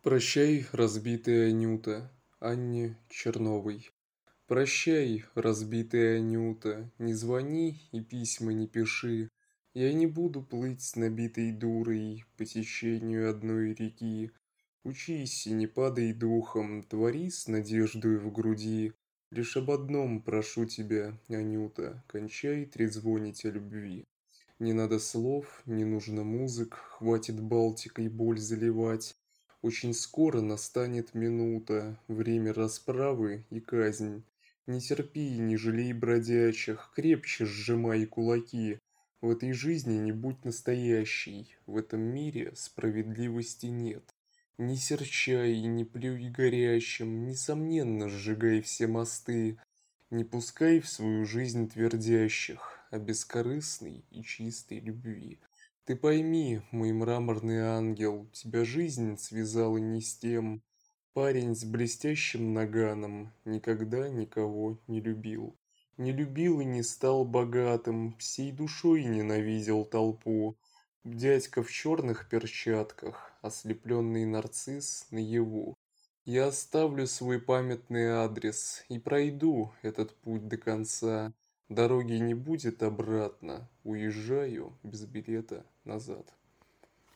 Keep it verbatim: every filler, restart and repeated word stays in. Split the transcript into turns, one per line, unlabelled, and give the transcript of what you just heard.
Прощай, разбитая Анюта, Анне Черновой. Прощай, разбитая Анюта, не звони и письма не пиши. Я не буду плыть с набитой дурой по течению одной реки. Учись и не падай духом, твори с надеждой в груди. Лишь об одном прошу тебя, Анюта, кончай трезвонить о любви. Не надо слов, не нужно музык, хватит Балтикой боль заливать. Очень скоро настанет минута, время расправы и казнь. Не терпи, не жалей бродячих, крепче сжимай кулаки. В этой жизни не будь настоящей, в этом мире справедливости нет. Не серчай и не плюй горящим, несомненно сжигай все мосты. Не пускай в свою жизнь твердящих о бескорыстной и чистой любви. Ты пойми, мой мраморный ангел, тебя жизнь связала не с тем. Парень с блестящим наганом никогда никого не любил. Не любил и не стал богатым, всей душой ненавидел толпу. Дядька в черных перчатках, ослепленный нарцисс наяву. Я оставлю свой памятный адрес и пройду этот путь до конца. Дороги не будет обратно, уезжаю без билета назад.